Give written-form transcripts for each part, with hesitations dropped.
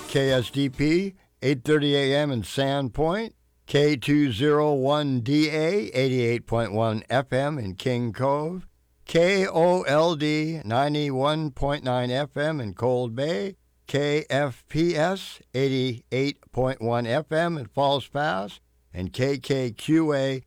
KSDP, 8:30 a.m. in Sandpoint, K201DA, 88.1 FM in King Cove, KOLD, 91.9 FM in Cold Bay, KFPS, 88.1 FM in Falls Pass, and KKQA,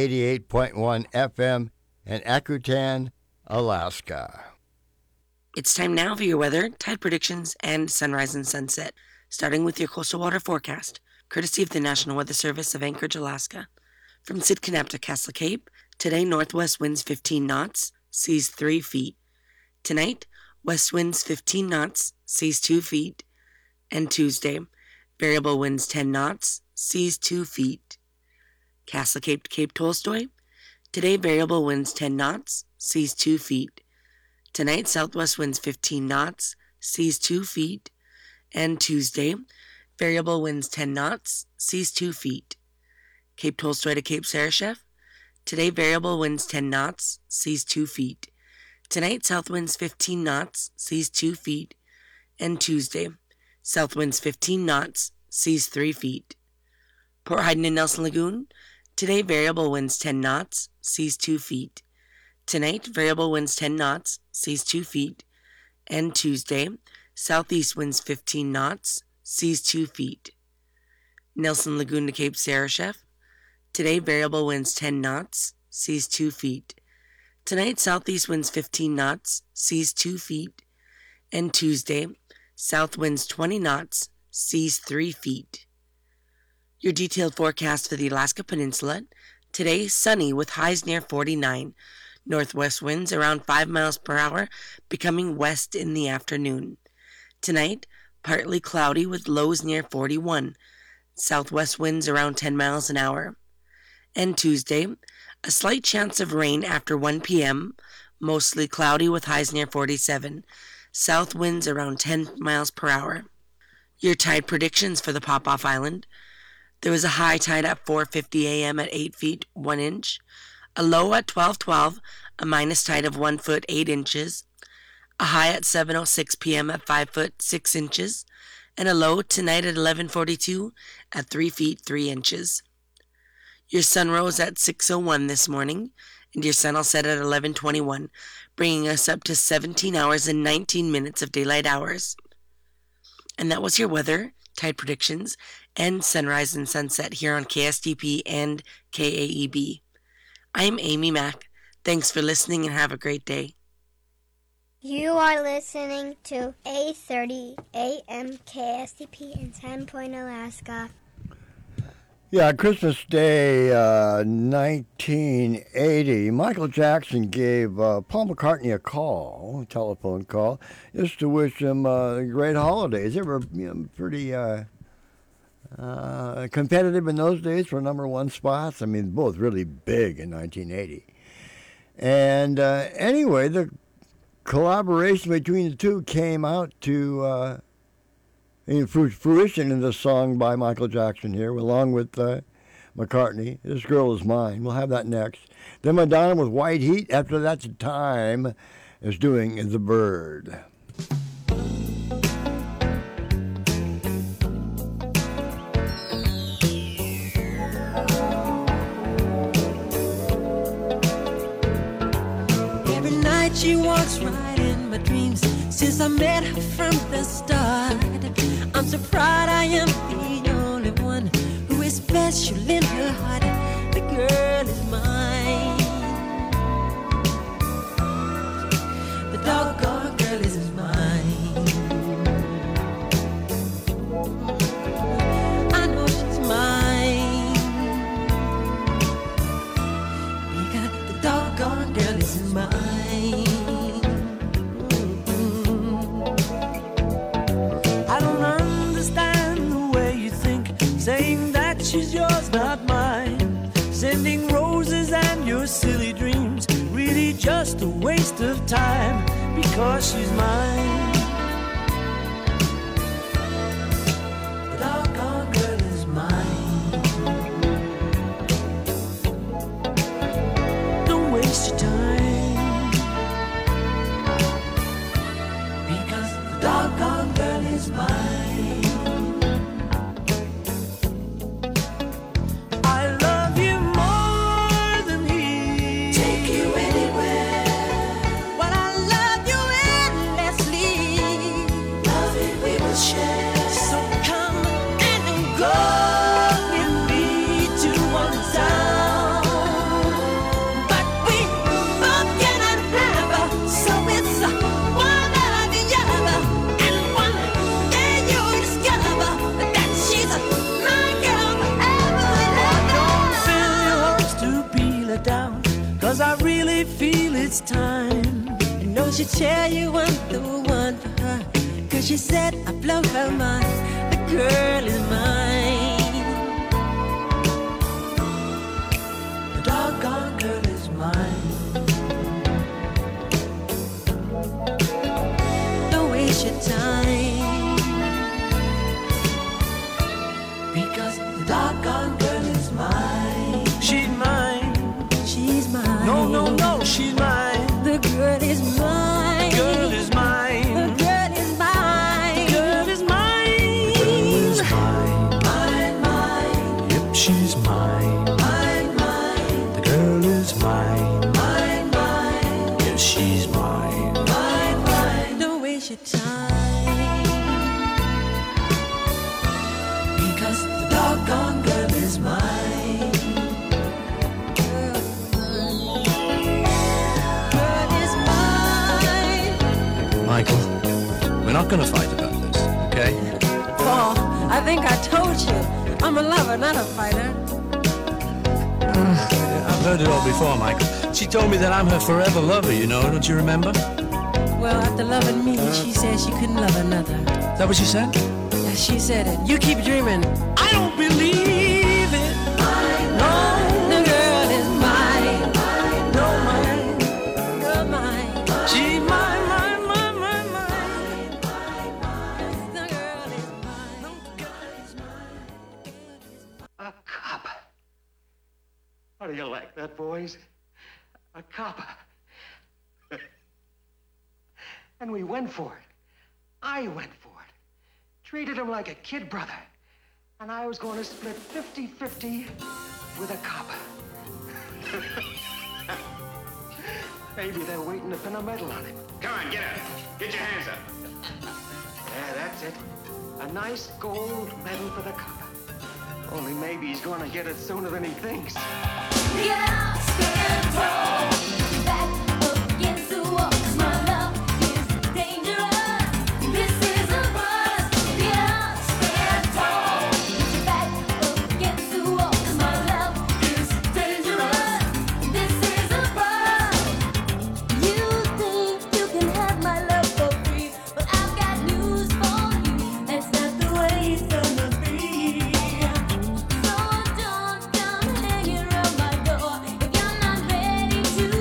88.1 FM in Akutan, Alaska. It's time now for your weather, tide predictions, and sunrise and sunset, starting with your coastal water forecast, courtesy of the National Weather Service of Anchorage, Alaska. From Sitkanack to Castle Cape, today northwest winds 15 knots, seas 3 feet. Tonight, west winds 15 knots, seas 2 feet. And Tuesday, variable winds 10 knots, seas 2 feet. Castle Cape to Cape Tolstoy, today variable winds 10 knots, seas 2 feet. Tonight, southwest winds 15 knots, seas 2 feet. And Tuesday, variable winds 10 knots, seas 2 feet. Cape Tolstoy to Cape Sarashef, today variable winds 10 knots, seas 2 feet. Tonight, south winds 15 knots, seas 2 feet. And Tuesday, south winds 15 knots, seas 3 feet. Port Hayden and Nelson Lagoon, today variable winds 10 knots, seas 2 feet. Tonight, variable winds 10 knots, seas 2 feet. And Tuesday, southeast winds 15 knots, seas 2 feet. Nelson Lagoon to Cape Sarashef, today variable winds 10 knots, seas 2 feet. Tonight, southeast winds 15 knots, seas 2 feet. And Tuesday, south winds 20 knots, seas 3 feet. Your detailed forecast for the Alaska Peninsula, today sunny with highs near 49. Northwest winds around 5 miles per hour, becoming west in the afternoon. Tonight, partly cloudy with lows near 41. Southwest winds around 10 miles an hour. And Tuesday, a slight chance of rain after 1 p.m., mostly cloudy with highs near 47. South winds around 10 miles per hour. Your tide predictions for the Pop-Off Island. There was a high tide at 4:50 a.m. at 8 feet 1 inch. A low at 12:12, a minus tide of 1 foot 8 inches, a high at 7:06 p.m. at 5 foot 6 inches, and a low tonight at 11:42 at 3 feet 3 inches. Your sun rose at 6:01 this morning, and your sun will set at 11:21, bringing us up to 17 hours and 19 minutes of daylight hours. And that was your weather, tide predictions, and sunrise and sunset here on KSDP and KAEB. I'm Amy Mack. Thanks for listening and have a great day. You are listening to 8:30 a.m. KSDP in Sandpoint, Alaska. Yeah, Christmas Day, 1980, Michael Jackson gave Paul McCartney a telephone call, just to wish him great holidays. They were pretty competitive in those days for number one spots. I mean, both really big in 1980. And anyway, the collaboration between the two came out to fruition in the song by Michael Jackson here, along with McCartney. This Girl Is Mine. We'll have that next. Then Madonna with White Heat. After that's Time is doing The Bird. She walks right in my dreams since I met her from the start. I'm so proud I am the only one who is special in her heart. The girl is mine. The doggone girl is mine. I know she's mine because the doggone girl is mine. Saying that she's yours, not mine. Sending roses and your silly dreams, really just a waste of time, because she's mine. The doggone girl is mine. Don't waste your time, because the doggone girl is mine. So come and go with me to one town. But we both cannot have her, so it's one or the other. And one day you'll discover that she's my girl forever and ever. Don't fill your hopes to peel her down, 'cause I really feel it's time. I know she'll tell you I'm the one for her, 'cause she said I blow her mind. The girl is mine. The doggone girl is mine. Don't waste your time, because the doggone girl is mine. She's mine. She's mine. No, no, no, she's mine. The girl is mine. Girl is mine. The girl is mine. Girl is mine. Girl is mine. Mine, mine. Yep, she's mine. Mine, mine. The girl is mine. Mine, mine. Yes, she's mine. Mine, mine. Don't waste your time, because the doggone girl is mine. Girl is mine. Michael, we're not gonna fight about this, okay? Paul, I think I told you, I'm a lover, not a fighter. I've heard it all before, Michael. She told me that I'm her forever lover, you know, don't you remember? Well, after loving me, she said she couldn't love another. Is that what she said? Yeah, she said it. You keep dreaming. I don't believe it. No, the girl is mine. No, mine. Girl, mine. She's mine, mine, mine, mine, mine. The girl is mine. No, girl is mine. A cop. How do you like that, boys? A cop. And we went for it. I went for it. Treated him like a kid brother. And I was going to split 50-50 with a cop. Maybe they're waiting to pin a medal on him. Come on, get up. Get your hands up. Yeah, that's it. A nice gold medal for the cop. Only maybe he's going to get it sooner than he thinks. So don't come hanging around my door if you're not ready to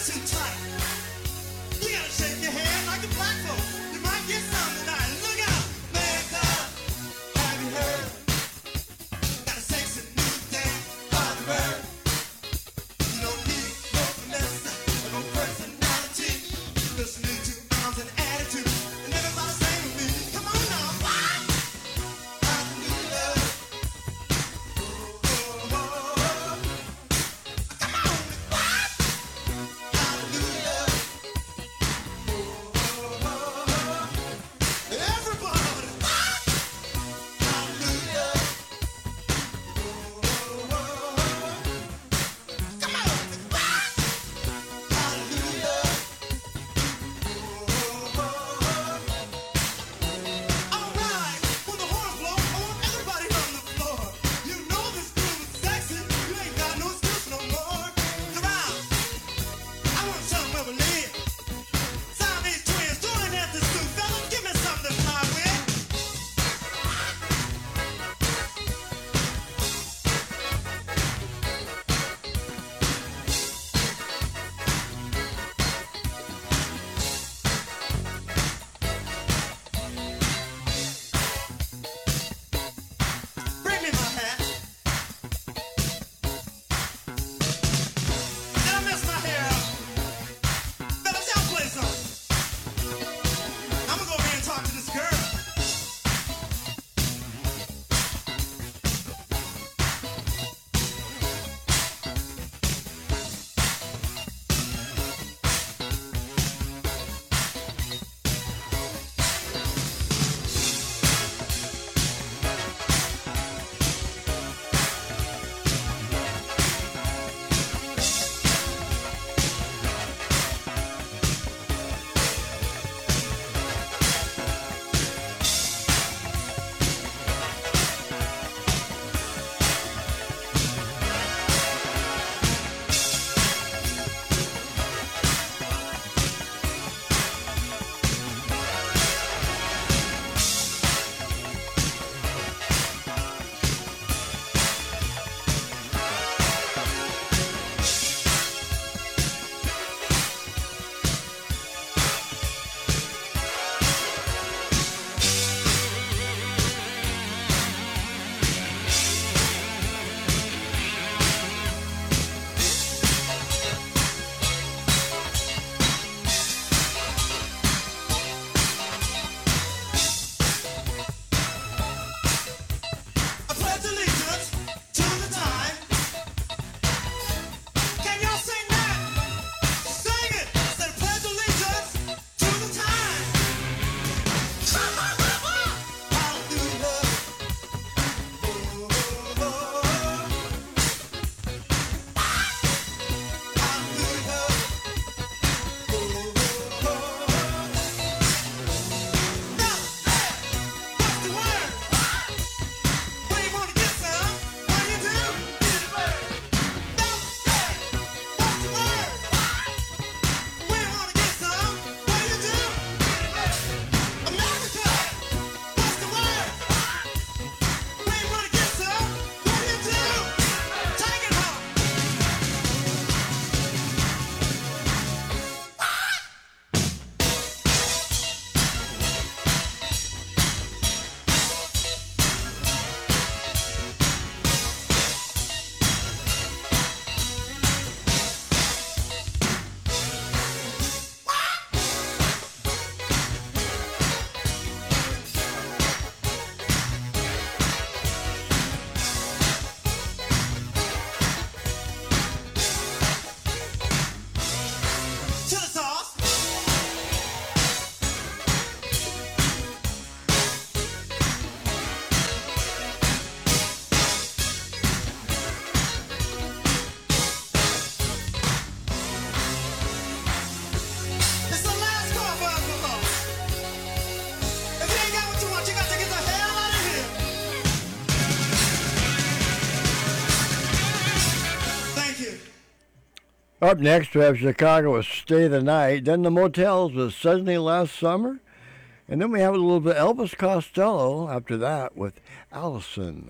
Up next, we have Chicago with Stay the Night. Then the Motels with Suddenly Last Summer. And then we have a little bit of Elvis Costello after that with Allison.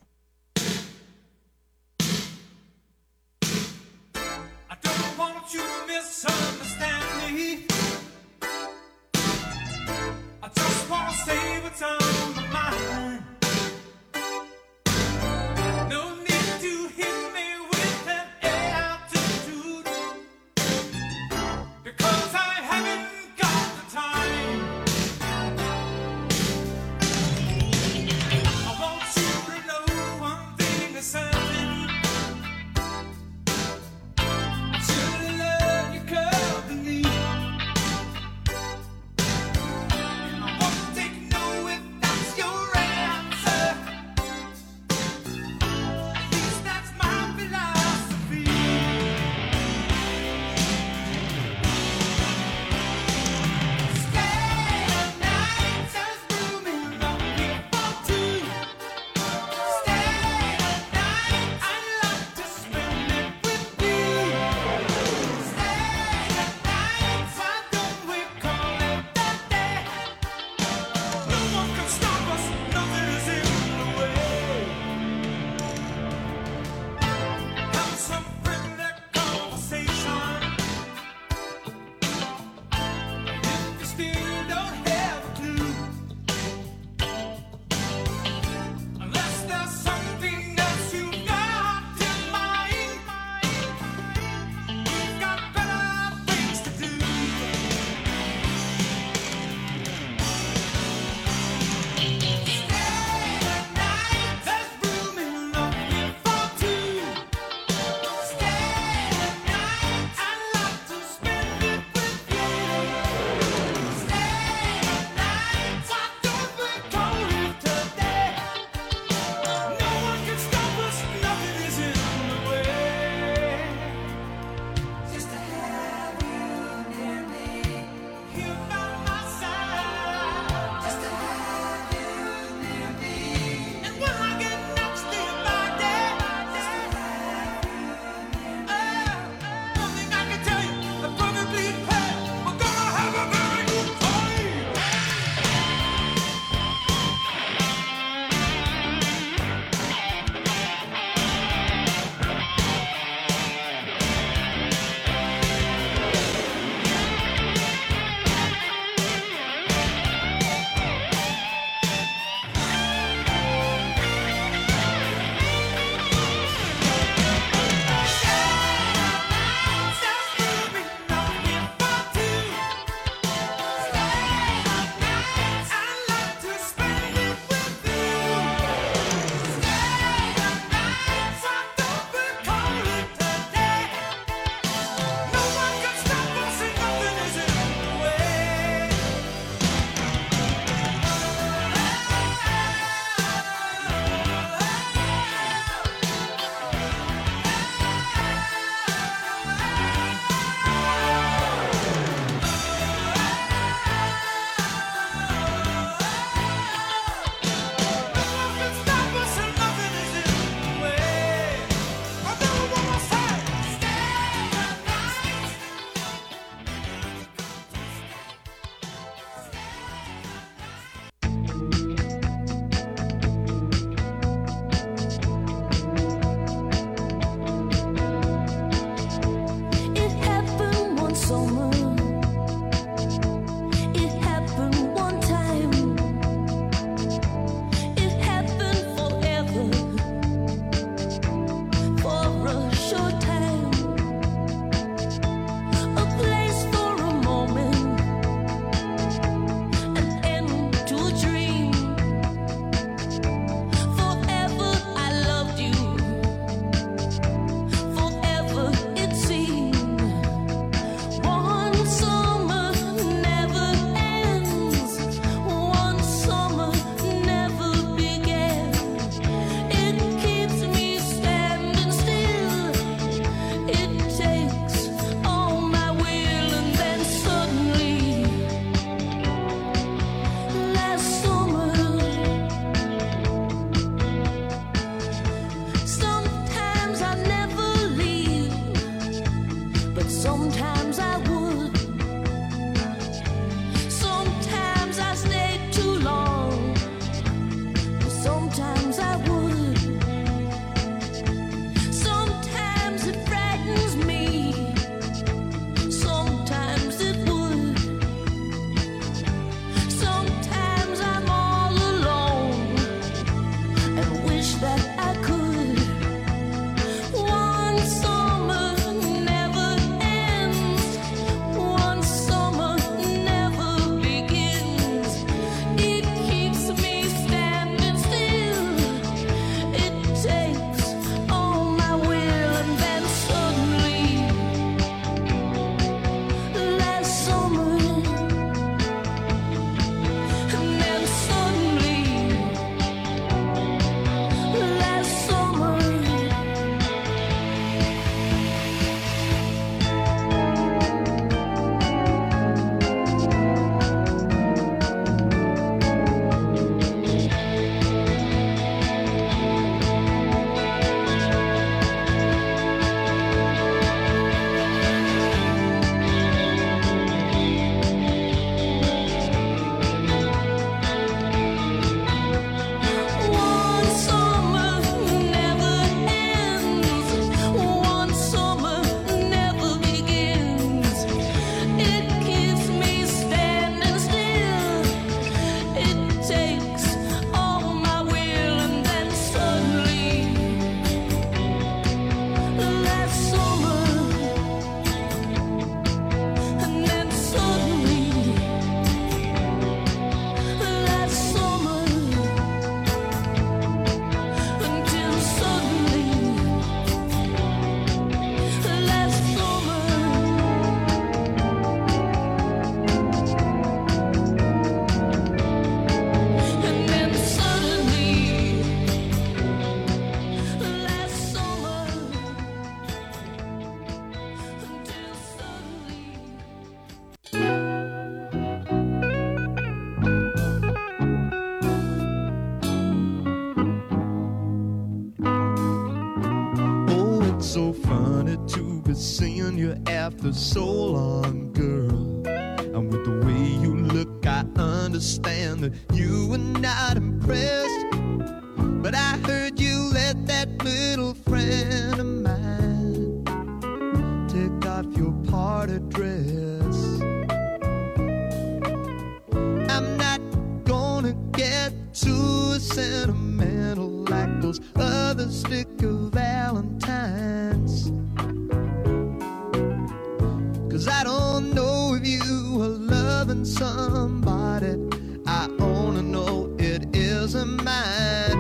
I don't want you summer. It happened one time. It happened forever. For a short time. A place for a moment. An end to a dream. Forever I loved you. Forever it seemed. One summer never ends. One summer never began. It keeps me standing still. It takes all my will, and then suddenly, last summer, sometimes I never leave, but sometimes I would. Sometimes I stayed too long, but sometimes I would. Sometimes it frightens me, sometimes it would. Sometimes I'm all alone and wish that I could. One summer never ends. One summer never begins. It keeps me standing still. It takes all my will, and then suddenly, last summer, and then suddenly, last summer. One summer never ends. One summer never begins. It keeps me standing still. It takes all my will, and then suddenly, last summer, and then suddenly, last summer. Until suddenly, last summer, and then suddenly, last summer, until suddenly. Oh, it's so funny to be seeing you after so long, girl. And with the way you look, I understand that you were not impressed. But I heard you let that little friend of mine take off your party dress. I'm not gonna get too sentimental like those other sticker Valentines. 'Cause I don't know if you are loving somebody. I only know it isn't mine.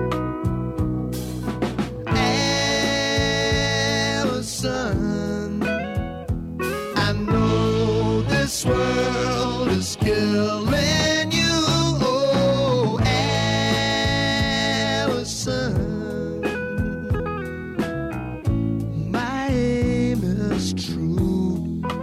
Allison, I know this world is killing you. Oh, Allison, my aim is true.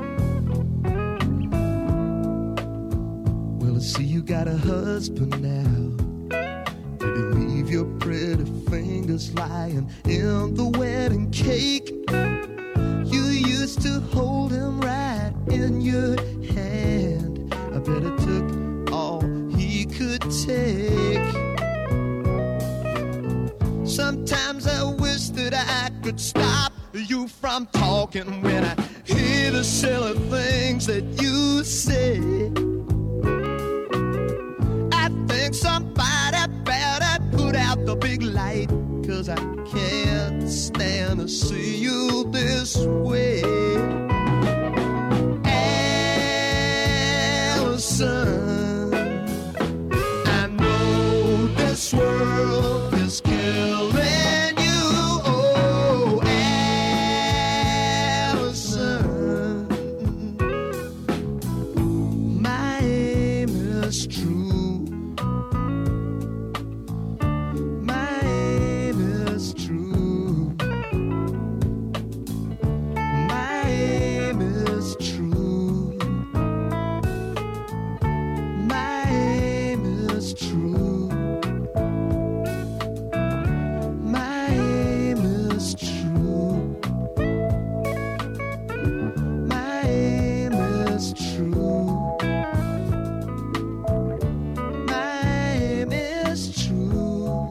Well, I see you got a husband now. Did he leave your pretty fingers lying in the wedding cake? You used to hold him right in your hand. I bet it took all he could take. Sometimes I wish that I could stop you from talking when I hear me the silly things that you say. I think somebody better put out the big light, 'cause I can't stand to see you this way. Allison, I know this world is killing you. Oh, Allison, my aim is true. My aim is true. My aim is true. My aim is true. My aim is true. My aim is true. My aim is true.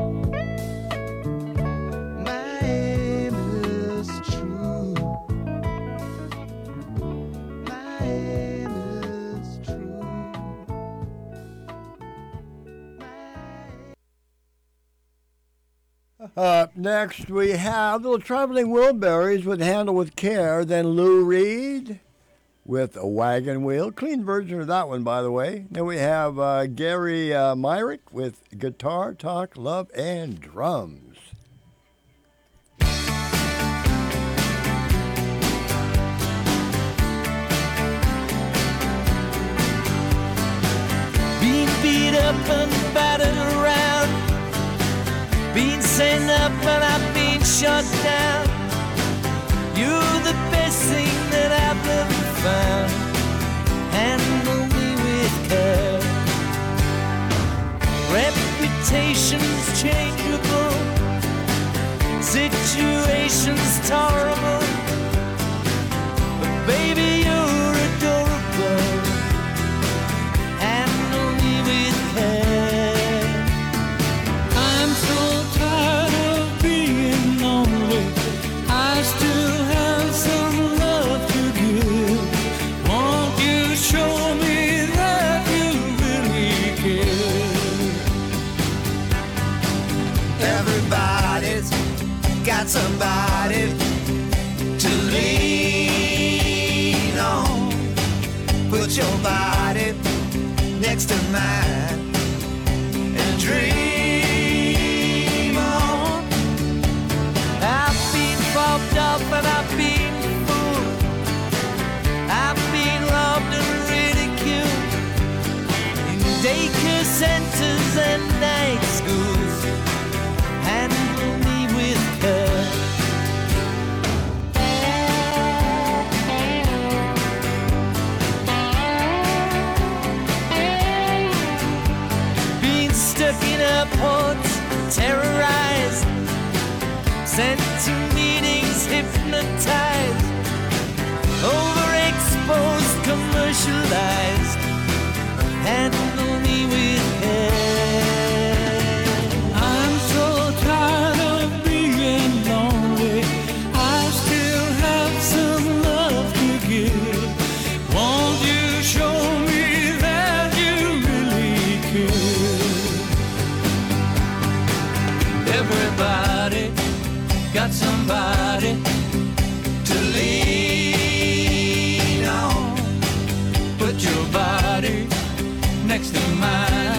My aim is true. My aim is true. Up next, we have Little Traveling Wilburys with Handle with Care, then Lou Reed with A Wagon Wheel. Clean version of that one, by the way. Then we have Gary Myrick with Guitar, Talk, Love, and Drums. Being beat up and battered around, being sent up and I've been shut down. You're the best thing that I've ever found. Handle me with care. Reputation's changeable, situation's tolerable, but baby you're adorable. Handle me with care. I'm so tired of being lonely. I still have some love to give. Won't you show me that you really care? Everybody's got somebody to lean on. Put your body next to mine and dream on. I've been fobbed up and I've been fooled. I've been loved and ridiculed in daycare centers and night schools. Handle me with care. Being stuck in airports, terrorized, sent to meetings, hypnotized, overexposed, commercialized. Handle me with care. I'm so tired of being lonely. I still have some love to give. Won't you show me that you really care? Everybody got somebody to lean on. Put your body next to mine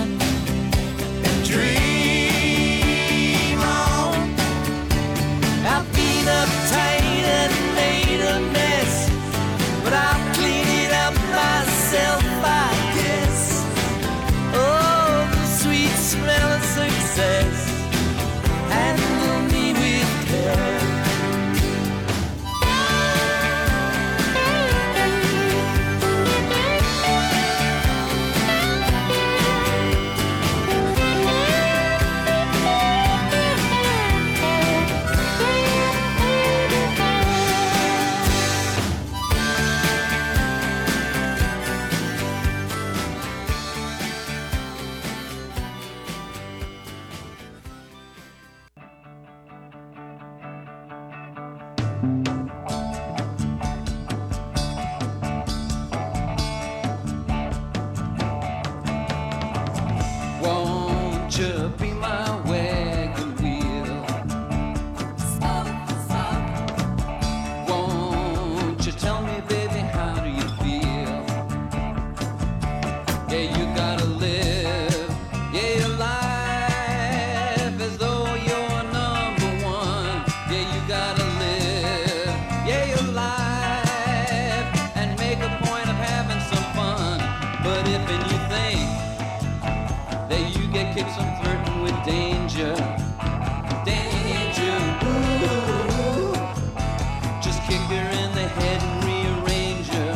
kicks I'm flirting with danger. Danger, ooh. Just kick her in the head and rearrange her.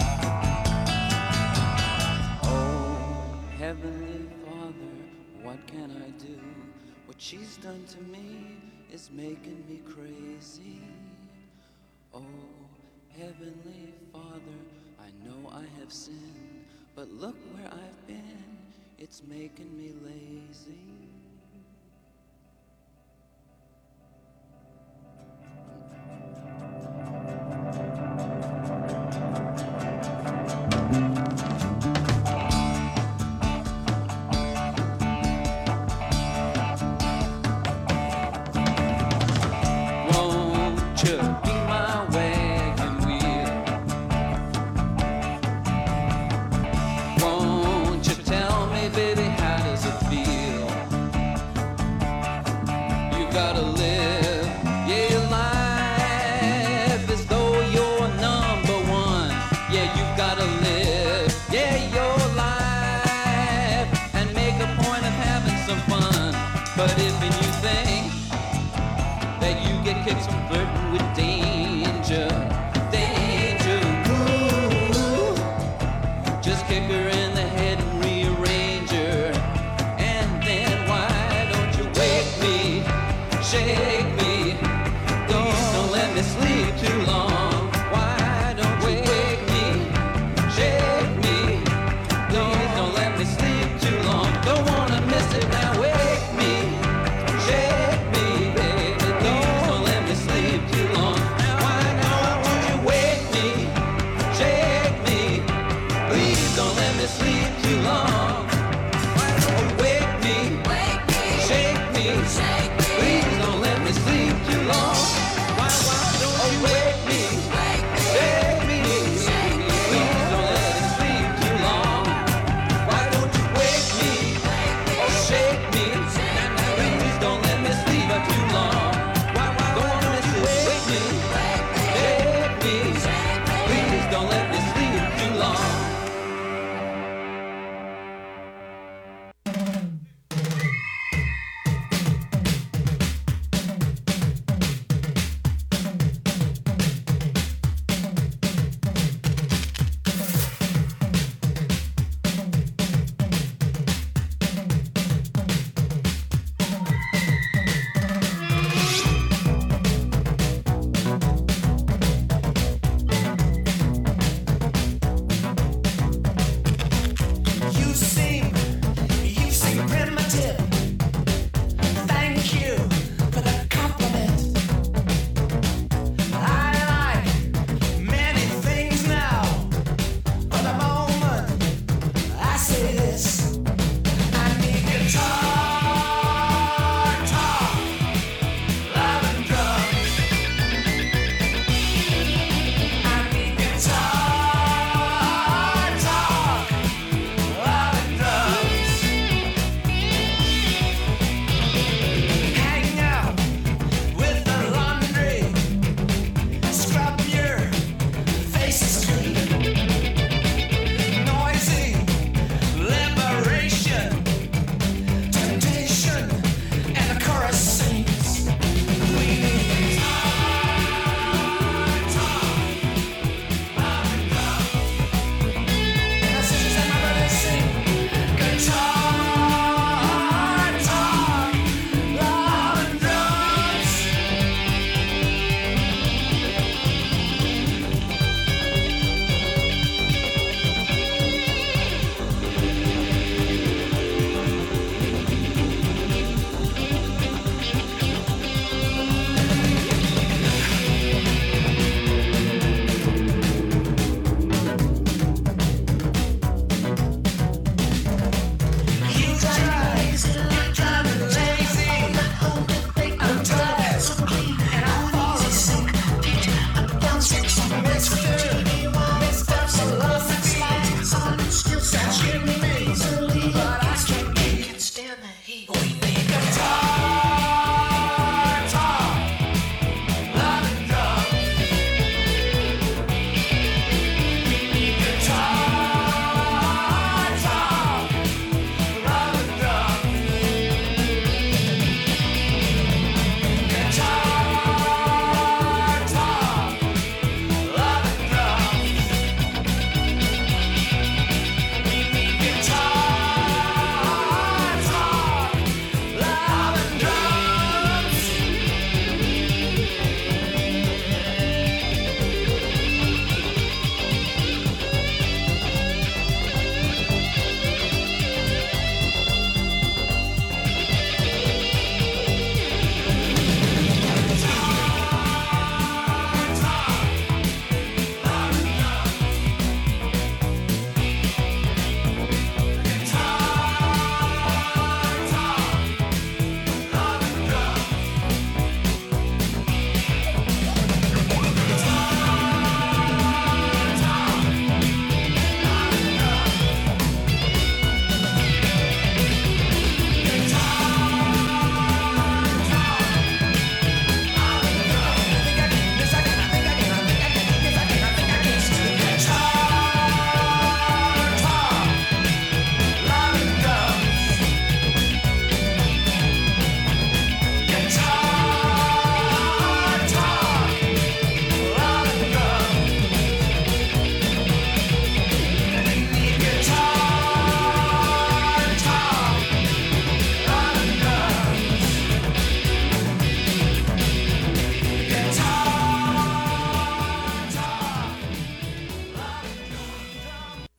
Oh, Heavenly Father, what can I do? What she's done to me is making me crazy. Oh, Heavenly Father, I know I have sinned, but look where I've been, it's making me lazy. Won't you be my wagon wheel? Won't you tell me, baby, how does it feel? You gotta live, yeah, your life as though you're number one. Yeah, you gotta live, yeah, your life and make a point of having some fun. But if you think that you get kicks from flirting with danger, danger, ooh, just kick her in the head and rearrange her. And then why don't you wake me, shake me, please don't let me sleep too long. Why don't you wake me, shake me, please don't let me sleep too long. Don't wanna miss it now, wake me, shake me, baby, please don't let me sleep too long. Why don't you wake me, shake me, please don't let me sleep too long. Why don't you wake me, shake me, please don't let me sleep too long. Why don't you wake me, shake me, please don't let me sleep too long. Why don't you wake me, or shake me, please don't let me sleep too long. Why don't you wake me, shake me, please don't let me sleep too long.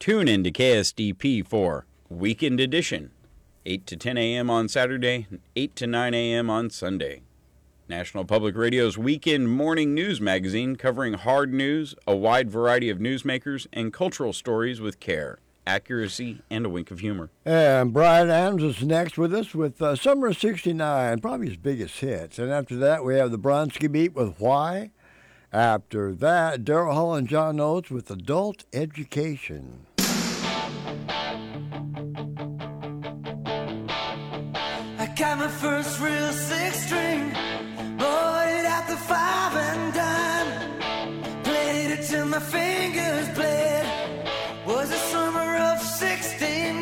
Tune in to KSDP for Weekend Edition, 8 to 10 a.m. on Saturday, 8 to 9 a.m. on Sunday. National Public Radio's weekend morning news magazine covering hard news, a wide variety of newsmakers, and cultural stories with care, accuracy, and a wink of humor. And Brian Adams is next with us with Summer of '69, probably his biggest hits. And after that, we have the Bronski Beat with Why. After that, Daryl Hall and John Oates with Adult Education. I got my first real six-string, bought it at the 5 and dime, played it till my fingers bled. Was the summer of '69.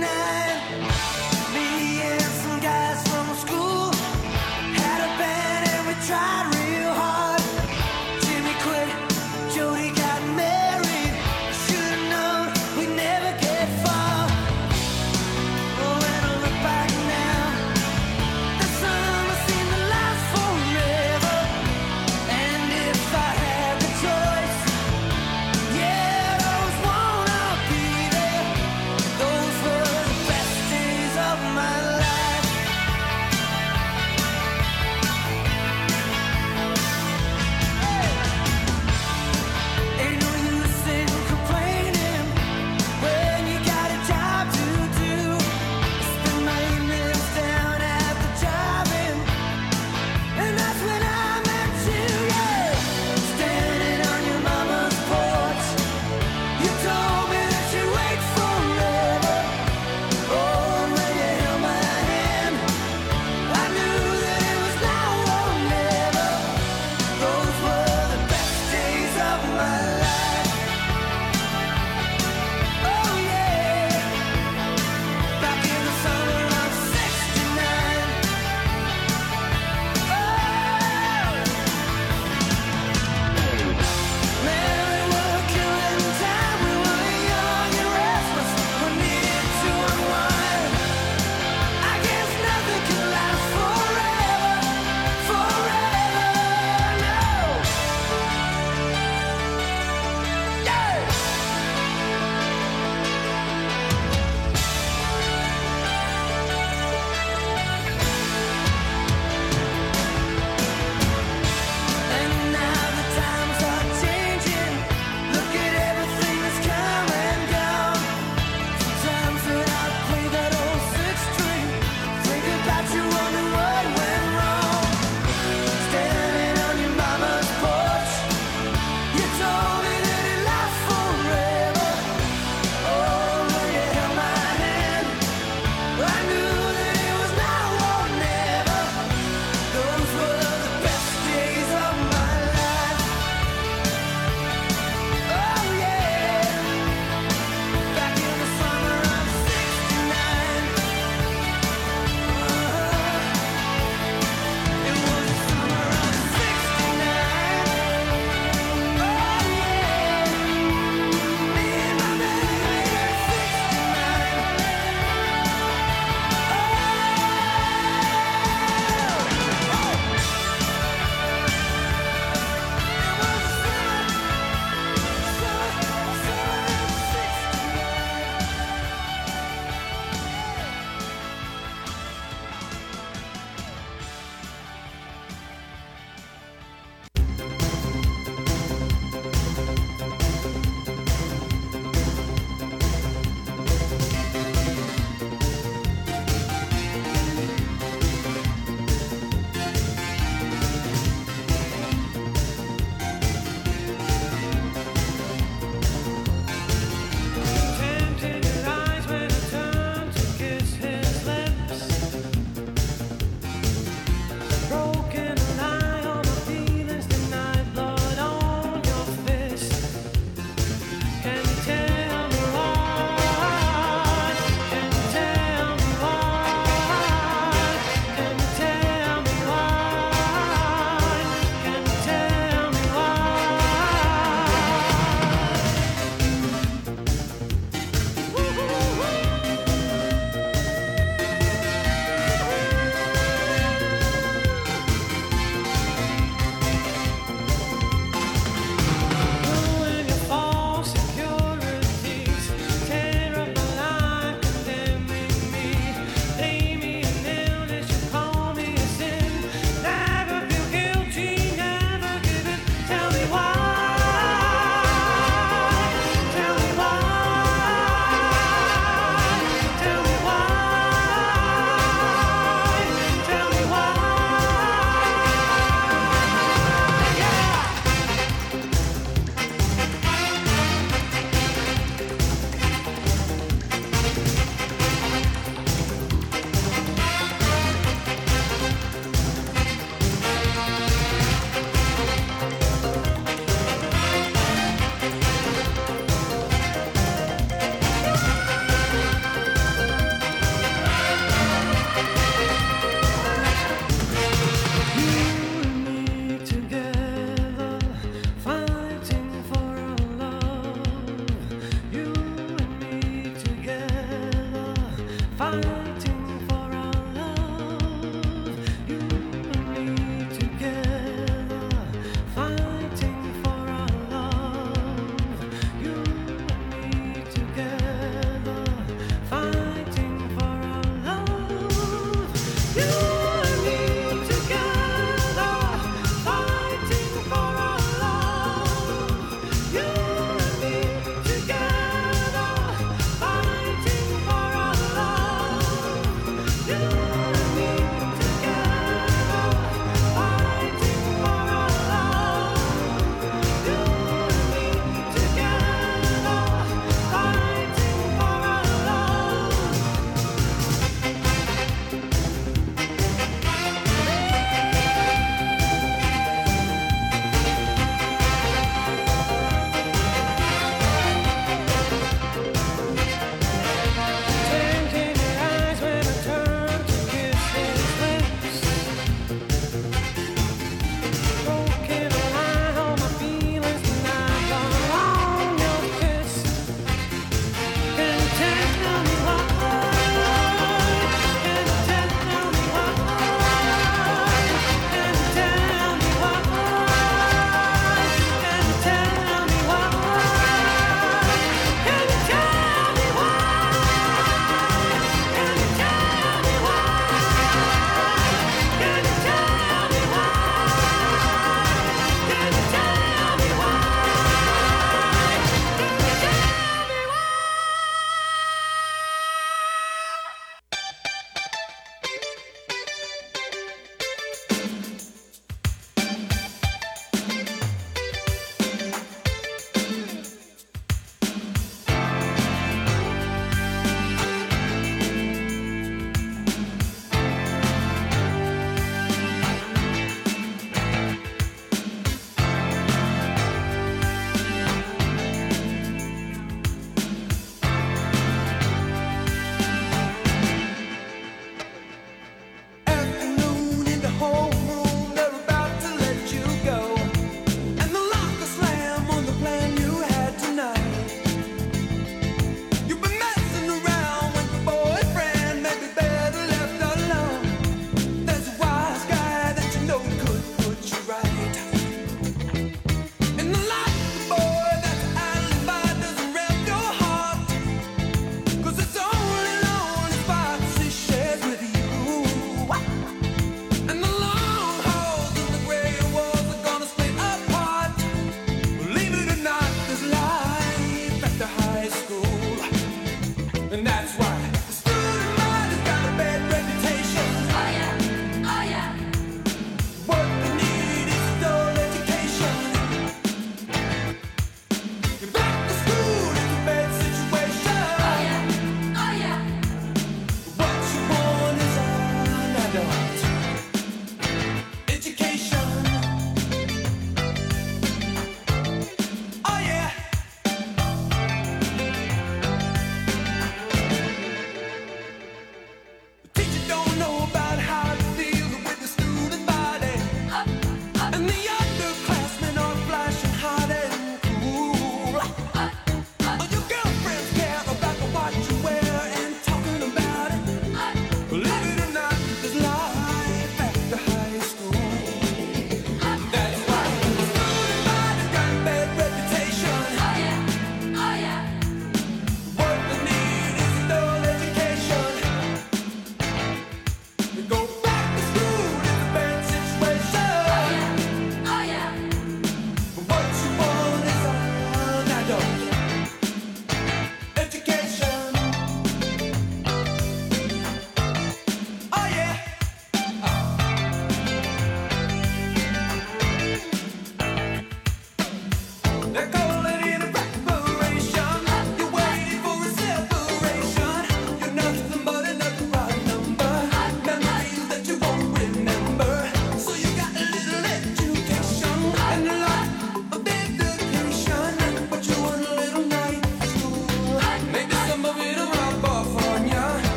Me and some guys from school had a band and we tried real hard. Jimmy quit, Jody got married. Should've known we'd never get far. Oh, when I look back now, the summer seemed to last forever. And if I had the choice, yeah, those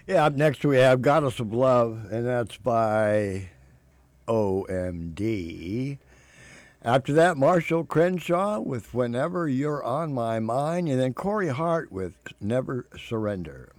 Yeah, up next we have Goddess of Love, and that's by OMD. After that, Marshall Crenshaw with Whenever You're on My Mind, and then Corey Hart with Never Surrender.